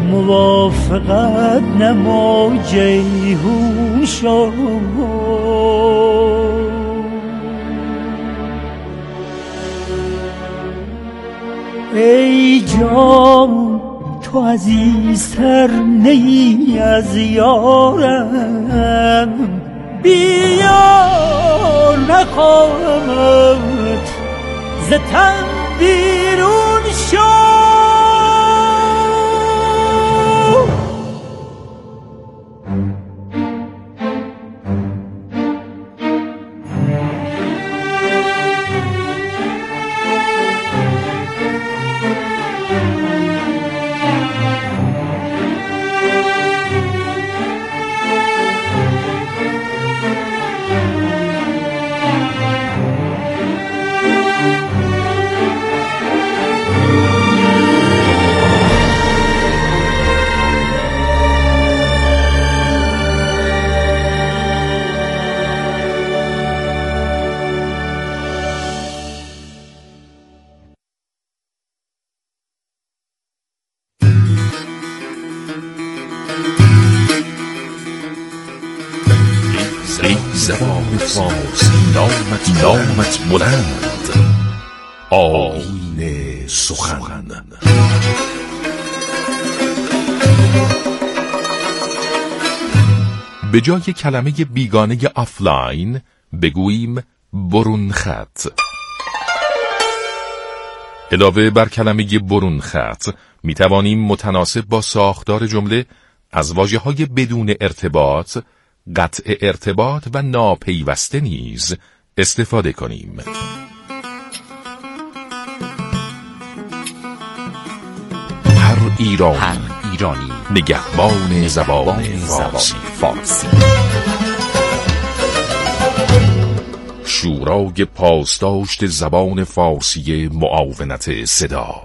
موافقت نما جیهون شو. ای جان تو عزیزتر نی از یارم، بیا نخواهمت ز تن بیرون شو. زبان فارسی نامت بلند، آیین سخن. به جای کلمه بیگانه آفلاین بگوییم برون خط. علاوه بر کلمه برون خط می توانیم متناسب با ساختار جمله از واژه‌های بدون ارتباط، قطع ارتباط و ناپیوسته نیز استفاده کنیم. هر ایرانی نگهبان زبان فارسی. شورای پاسداشت زبان فارسی معاونت صدا.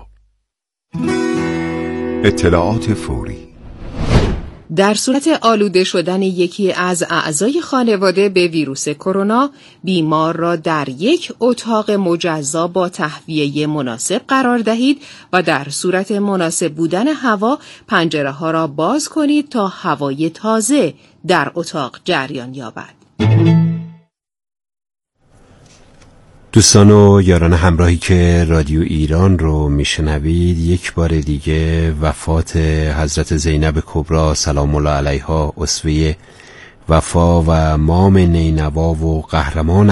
اطلاعات فوری. در صورت آلوده شدن یکی از اعضای خانواده به ویروس کرونا، بیمار را در یک اتاق مجزا با تهویه مناسب قرار دهید و در صورت مناسب بودن هوا پنجره‌ها را باز کنید تا هوای تازه در اتاق جریان یابد. دوستان و یاران همراهی که رادیو ایران رو میشنوید، یک بار دیگه وفات حضرت زینب کبری سلام الله علیها، اسوه وفا و مام نینوا و قهرمان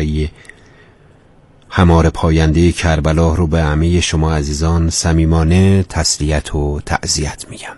هماره پاینده کربلا رو به همه شما عزیزان صمیمانه تسلیت و تعزیت میگم.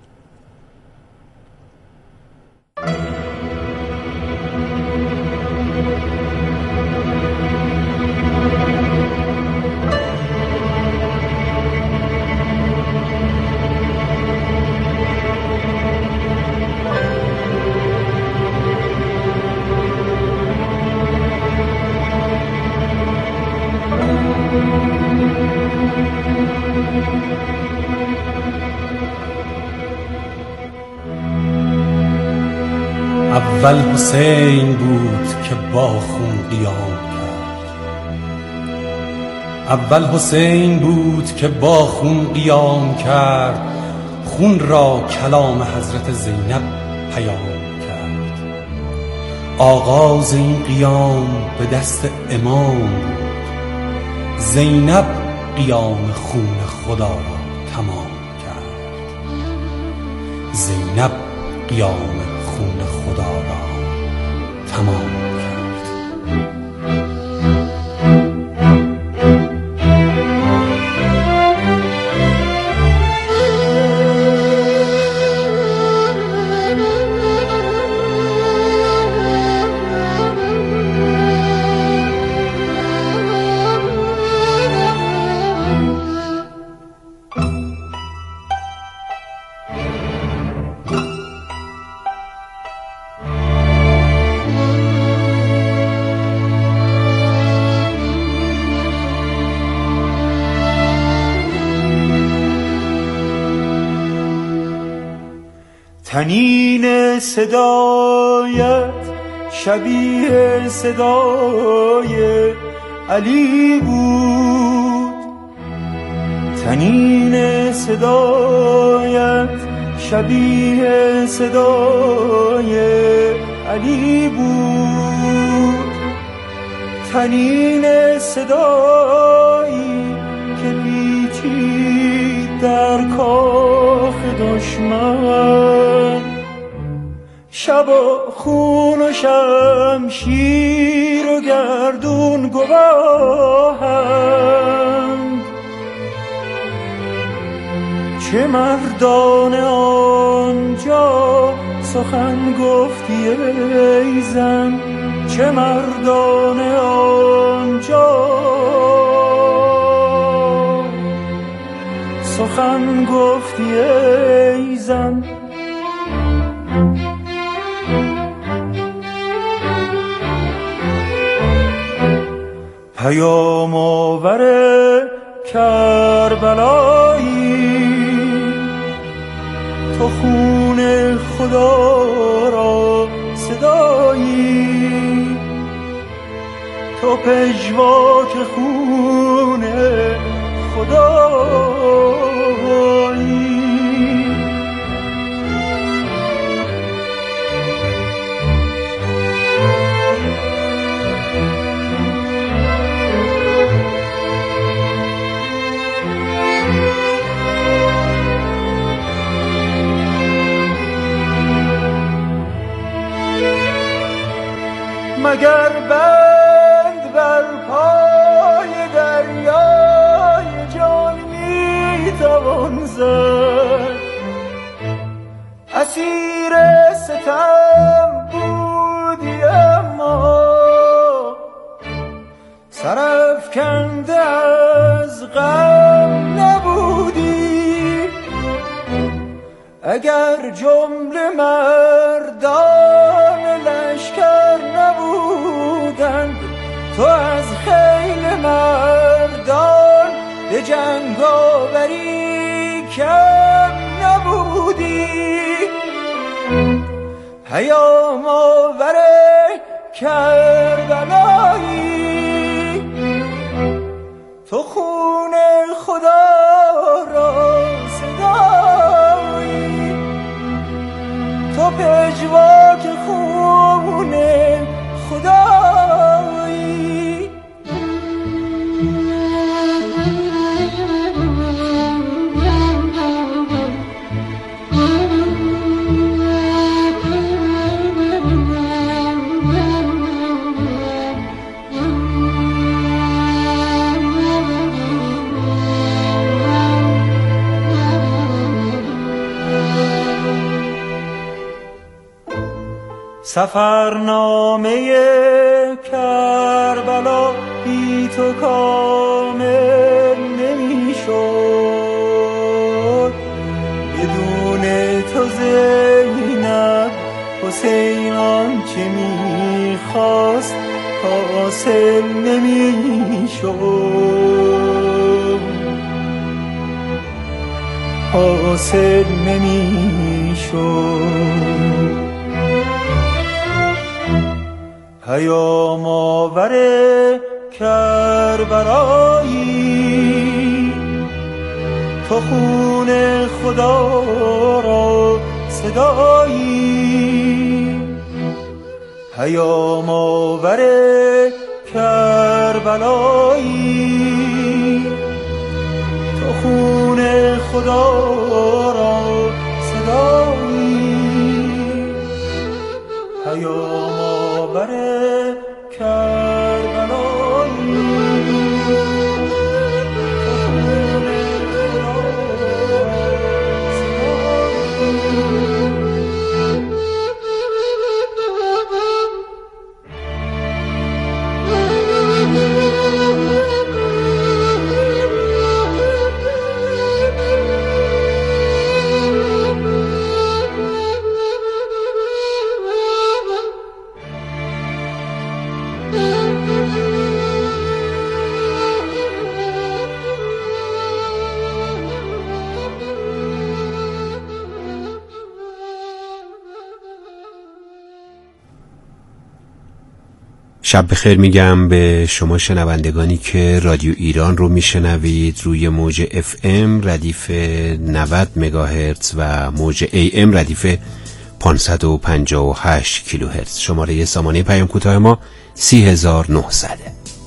اول حسین بود که با خون قیام کرد. اول حسین بود که با خون قیام کرد. خون را کلام حضرت زینب پیام کرد. آغاز این قیام به دست امام بود. زینب قیام خون خدا را تمام کرد. زینب قیام خون خدا را تمام کرد. تنین صدایت شبیه صدای علی بود. تنین صدایت شبیه صدای علی بود، طنین صدایی که پیچید در کاخ دشمن. شب و خون و شمشیر و گردون گواهند، چه مردان آنجا سخن گفتی ای زن، چه مردان آنجا سخن گفتی ای زن. پیام آور کربلایی، تو خون خدا را صدایی، تو پژواک خون خدایی. مگر بند بر پای دریای جان میتوان زد، اسیر ستم بودی اما سرافکنده از غم نبودی. اگر جمله مردان لشکر نبودند، تو از خیل مردان به جنگ آوری کم نبودی. پیام آور کربلایی، تو خون خدا را صدایی، تو پژواک خون خدایی. سفرنامه کربلا بی تو کامل نمی شد، بدون تو زینب حسین آنچه می خواست حاصل نمی شد، حاصل نمی شد. پیام آور کربلایی، تو خون خدا را صدایی، پیام آور کربلایی، تو خون خدا را صدایی، پیام آور شب بخیر میگم به شما شنوندگانی که رادیو ایران رو میشنوید روی موج FM ردیف 90 مگاهرتز و موج AM ردیف 558 کیلوهرتز. شماره سامانه پیام کوتاه ما 30900.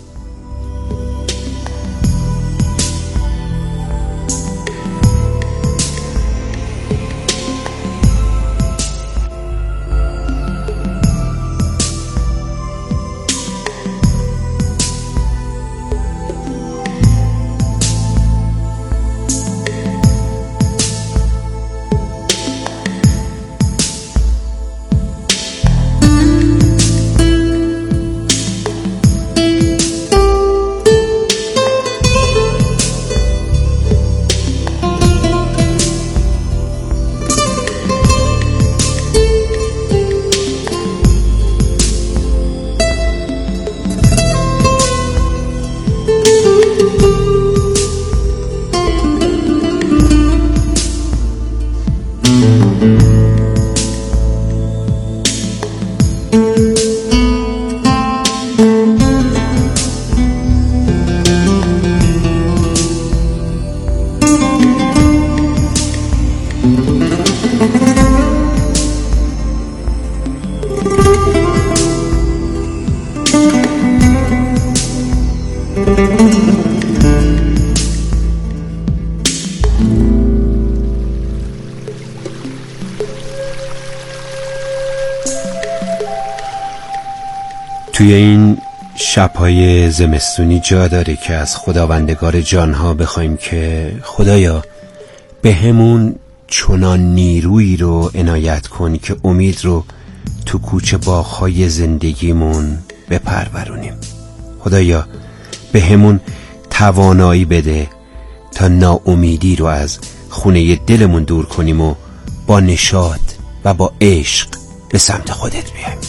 توی این شب‌های زمستونی جا داره که از خداوندگار جانها بخوایم که خدایا به همون چنان نیرویی رو عنایت کن که امید رو تو کوچه باغ‌های زندگیمون بپرورونیم. خدایا به همون توانایی بده تا ناامیدی رو از خونه دلمون دور کنیم و با نشاط و با عشق به سمت خودت بیایم.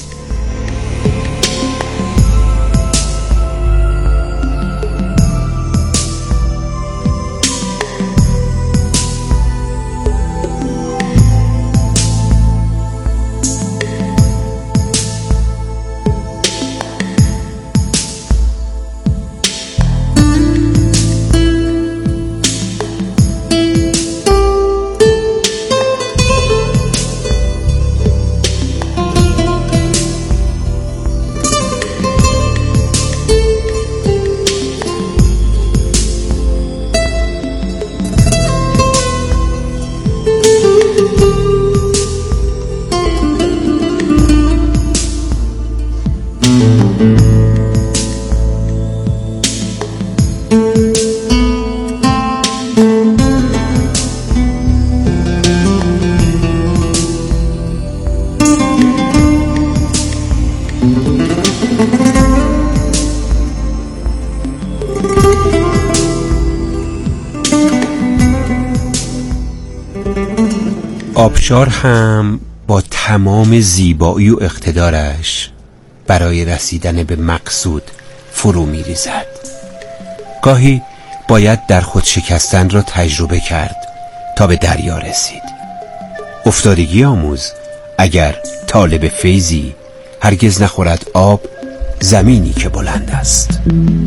آبشار هم با تمام زیبایی و اقتدارش برای رسیدن به مقصود فرو می ریزد. گاهی باید در خود شکستن را تجربه کرد تا به دریا رسید. افتادگی آموز اگر طالب فیضی، هرگز نخورد آب زمینی که بلند است.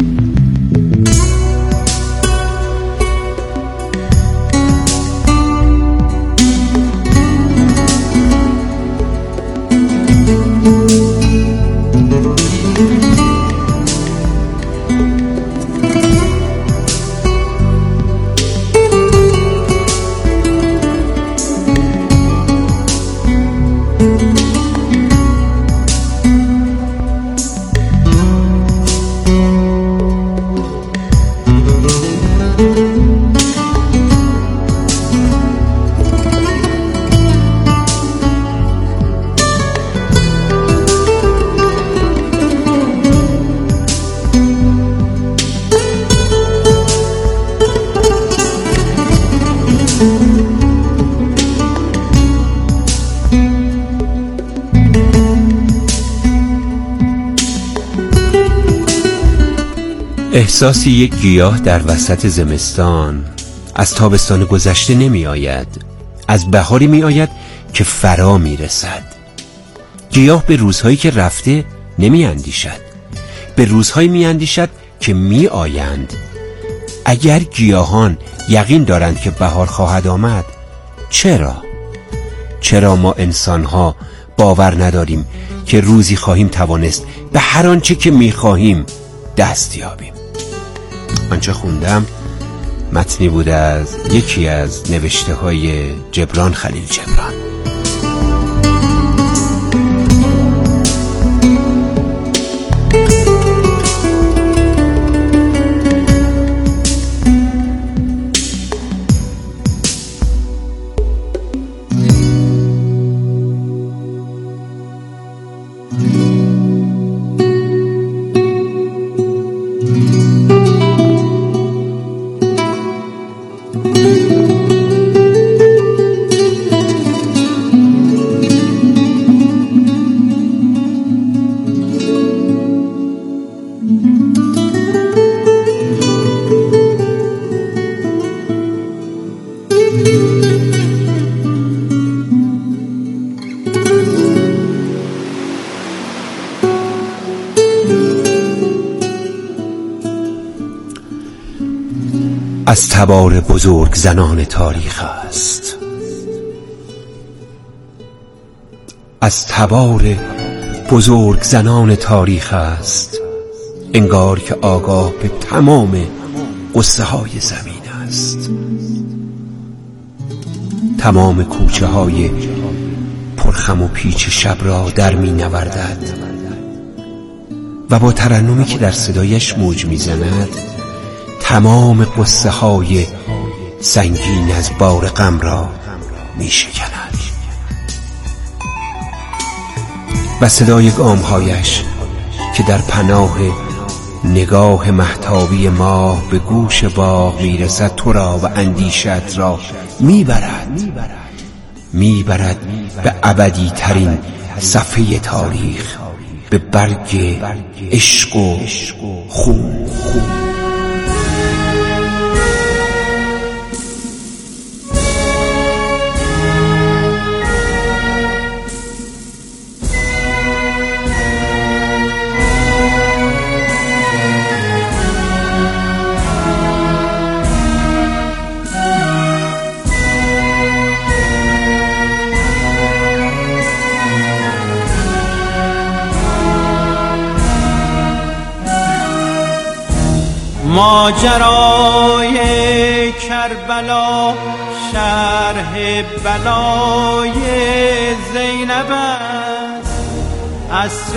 احساس یک گیاه در وسط زمستان از تابستان گذشته نمی آید، از بهاری می آید که فرا می رسد. گیاه به روزهایی که رفته نمی اندیشد، به روزهای میاندیشد که میآیند. اگر گیاهان یقین دارند که بهار خواهد آمد، چرا ما انسانها باور نداریم که روزی خواهیم توانست به هر آنچه که میخواهیم دست یابیم؟ آنچه خوندم متنی بود از یکی از نوشته های جبران خلیل جبران. از تبار بزرگ زنان تاریخ است، از تبار بزرگ زنان تاریخ است، انگار که آگاه به تمام قصه های زمین است. تمام کوچه های پرخم و پیچ شب را در می نوردد و با ترنمی که در صدایش موج می زند تمام قصه های سنگین از بار غم را می شکند و صدای گامهایش که در پناه نگاه مهتابی ماه به گوش باغ می رسد تو را و اندیشت را می برد به ابدی ترین صفحه تاریخ، به برگ عشق و خون. ماجرای کربلا شرح بلای زینب است، عصر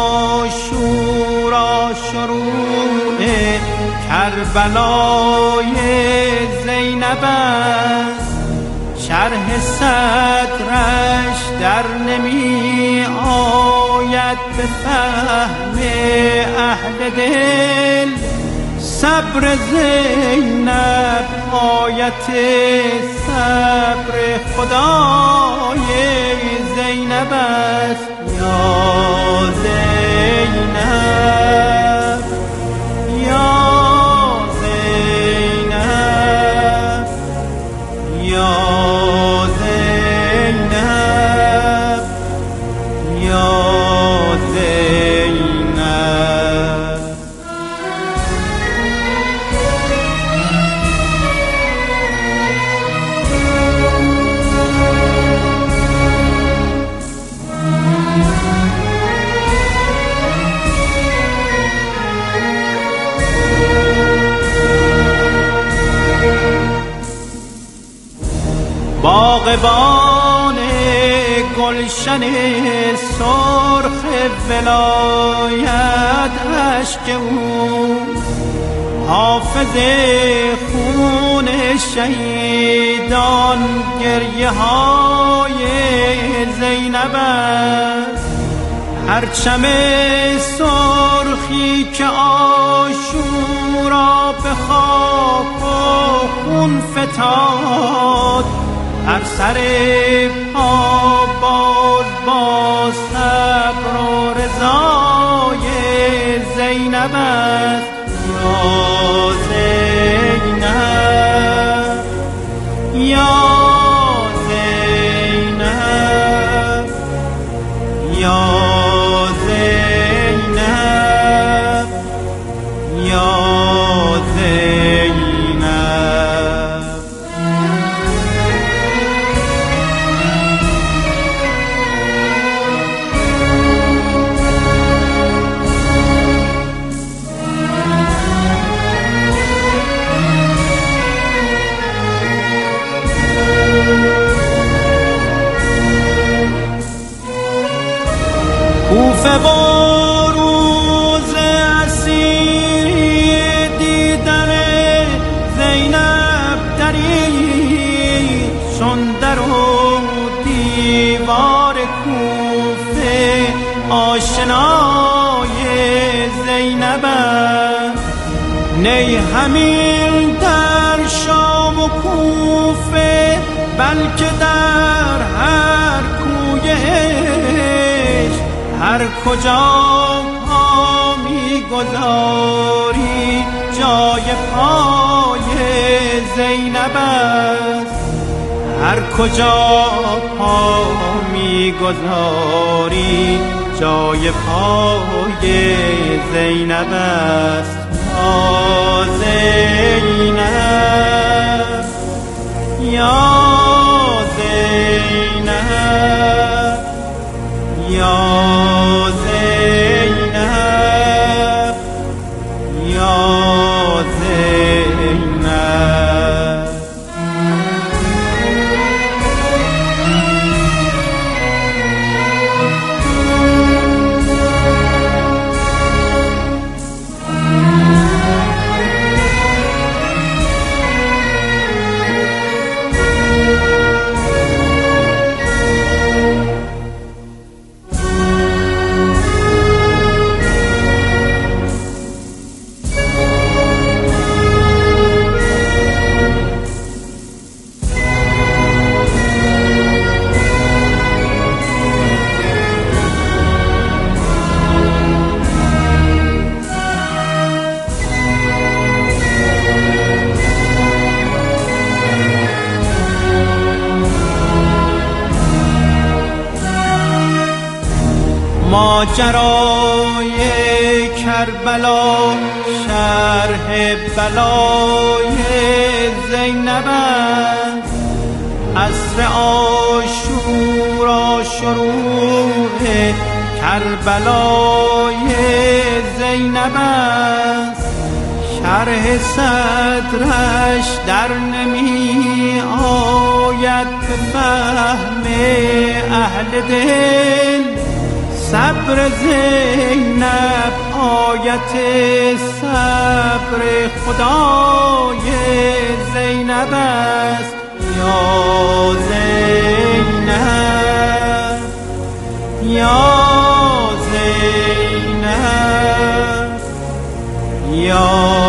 عاشورا شروع کربلای زینب است. شرح صدرش در نمی آید به فهم اهل دل، صبر زینب آیت صبر خدای زینب است. یا زینب یا زینب یا زینب یا زینب. باغبان گلشن سرخ ولایت اشک او، حافظ خون شهیدان گریه های زینب است. پرچم سرخی که عاشورا به خاک و خون فتاد، هر سر پا باز با صبر و رضای زینب است. یا زینب یا زینب یا زینب دیوار کوفه آشنای زینب است. نی همین در شام و کوفه بلکه در هر کوی عشق هر کجا پا می‌گذاری جای پای زینب است. هر کجا پا می‌گذاری جای پای زینب است. یا زینب یا زینب یا زینب یا زینب. ماجرای کربلا شرح بلای زینب است. عصر عاشورا شروع کربلای زینب است. شرح صدرش در نمی آید به فهم اهل دل. صبر زینب آیت صبر خدای زینب است. یا زینب یا زینب یا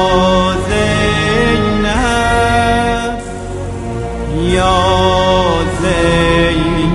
زینب یا زینب.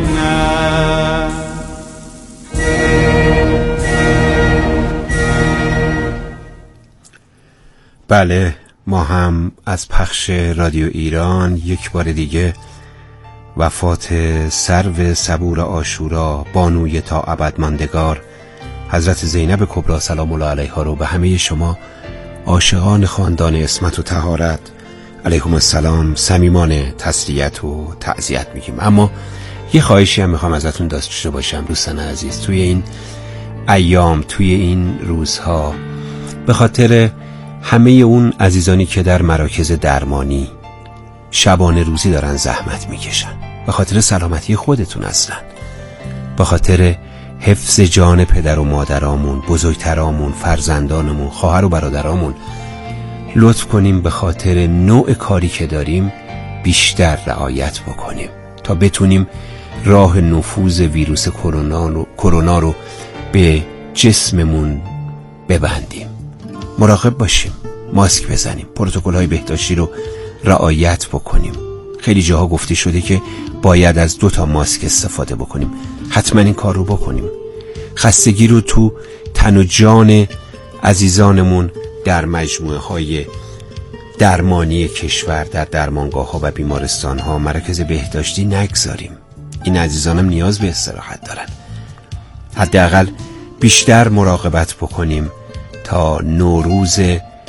بله، ما هم از پخش رادیو ایران یک بار دیگه وفات سرو صبور عاشورا، بانوی تا ابد ماندگار حضرت زینب کبری سلام الله علیها رو به همه شما عاشقان خاندان عصمت و طهارت علیهم السلام صمیمانه تسلیت و تعزیت میگیم. اما یه خواهشی هم میخوام ازتون داشته باشم دوستان عزیز. توی این ایام، توی این روزها، به خاطر همه اون عزیزانی که در مراکز درمانی شبانه روزی دارن زحمت میکشن، به خاطر سلامتی خودتون اصلا، به خاطر حفظ جان پدر و مادرامون، بزرگترامون، فرزندانمون، خواهر و برادرامون، لطف کنیم به خاطر نوع کاری که داریم بیشتر رعایت بکنیم تا بتونیم راه نفوذ ویروس کرونا رو به جسممون ببندیم. مراقب باشیم، ماسک بزنیم، پروتکل‌های بهداشتی رو رعایت بکنیم. خیلی جاها گفته شده که باید از 2 ماسک استفاده بکنیم. حتما این کار رو بکنیم. خستگی رو تو تن و جان عزیزانمون در مجموعه‌های درمانی کشور، در درمانگاه‌ها و بیمارستان‌ها، مراکز بهداشتی نگذاریم. این عزیزانم نیاز به استراحت دارن. حداقل بیشتر مراقبت بکنیم تا نوروز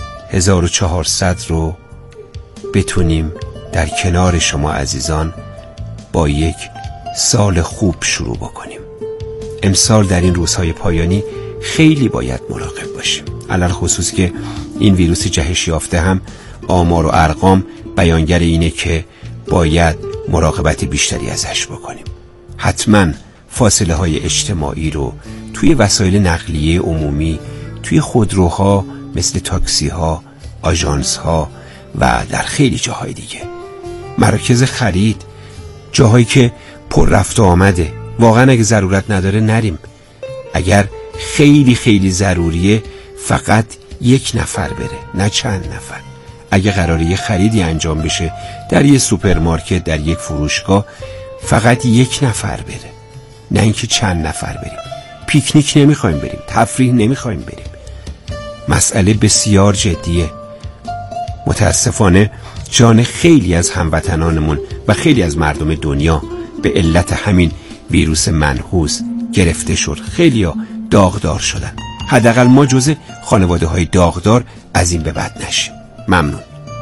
1400 رو بتونیم در کنار شما عزیزان با یک سال خوب شروع بکنیم. امسال در این روزهای پایانی خیلی باید مراقب باشیم، علل خصوص که این ویروس جهش یافته هم آمار و ارقام بیانگر اینه که باید مراقبت بیشتری ازش بکنیم. حتما فاصله های اجتماعی رو توی وسایل نقلیه عمومی، توی خودروها مثل تاکسی ها، آژانس ها و در خیلی جاهای دیگه، مراکز خرید، جاهایی که پر رفت و آمده. واقعا اگه ضرورت نداره نریم. اگر خیلی خیلی ضروریه فقط یک نفر بره، نه چند نفر. اگه قراره یه خریدی انجام بشه در یه سوپرمارکت، در یک فروشگاه، فقط یک نفر بره، نه اینکه چند نفر بریم. پیکنیک نمیخوایم بریم، تفریح نمیخوایم بریم. مسئله بسیار جدیه. متاسفانه جان خیلی از هموطنانمون و خیلی از مردم دنیا به علت همین ویروس منحوس گرفته شد. خیلیا داغدار شدن. حداقل ما جزء خانواده های داغدار از این به بعد نشیم. ممنون.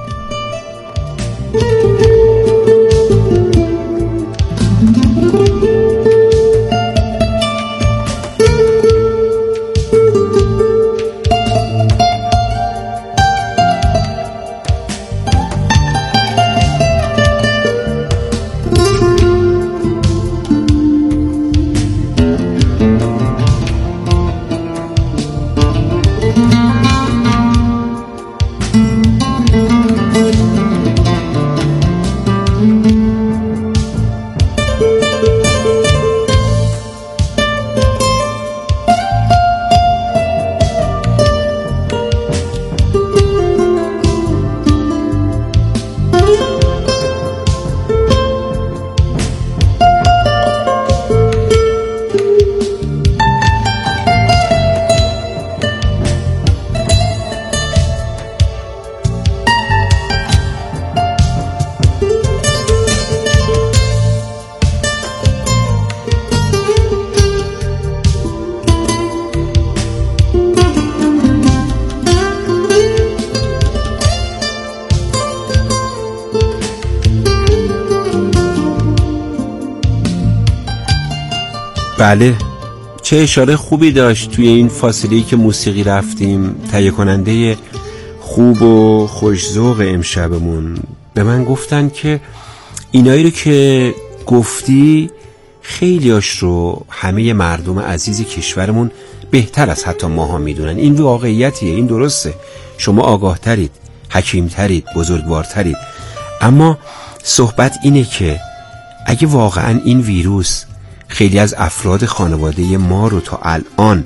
بله، چه اشاره خوبی داشت توی این فاصله‌ای که موسیقی رفتیم. تهیه کننده خوب و خوش‌ذوق امشبمون به من گفتن که اینایی رو که گفتی خیلیاش رو همه مردم عزیز کشورمون بهتر از حتی ماها میدونن. این واقعیتیه، این درسته. شما آگاه ترید، حکیم ترید، بزرگوار ترید. اما صحبت اینه که اگه واقعا این ویروس خیلی از افراد خانواده ما رو تا الان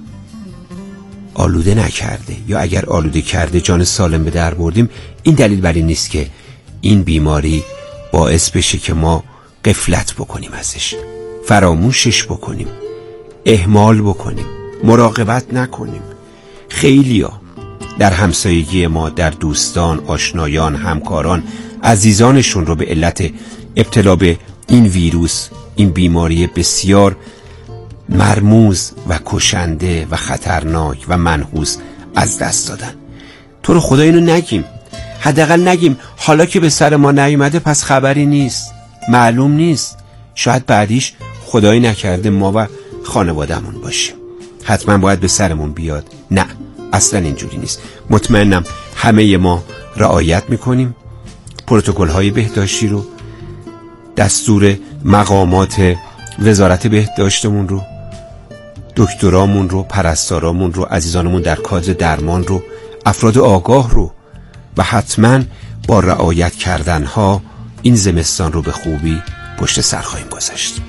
آلوده نکرده، یا اگر آلوده کرده جان سالم به در بردیم، این دلیل بر این نیست که این بیماری باعث بشه که ما غفلت بکنیم ازش، فراموشش بکنیم، اهمال بکنیم، مراقبت نکنیم. خیلیا در همسایگی ما، در دوستان، آشنایان، همکاران، عزیزانشون رو به علت ابتلا به این ویروس، این بیماری بسیار مرموز و کشنده و خطرناک و منحوس از دست دادن. تو رو خدا اینو نگیم، حداقل نگیم حالا که به سر ما نیومده پس خبری نیست، معلوم نیست، شاید بعدیش خدایی نکرده ما و خانوادهمون باشیم، حتما باید به سرمون بیاد. نه، اصلا اینجوری نیست. مطمئنم همه ما رعایت میکنیم پروتکل‌های بهداشتی رو، دستور مقامات وزارت بهداشتمون رو، دکترامون رو، پرستارامون رو، عزیزانمون در کادر درمان رو، افراد آگاه رو، و حتما با رعایت کردنها این زمستان رو به خوبی پشت سر خواهیم گذاشت.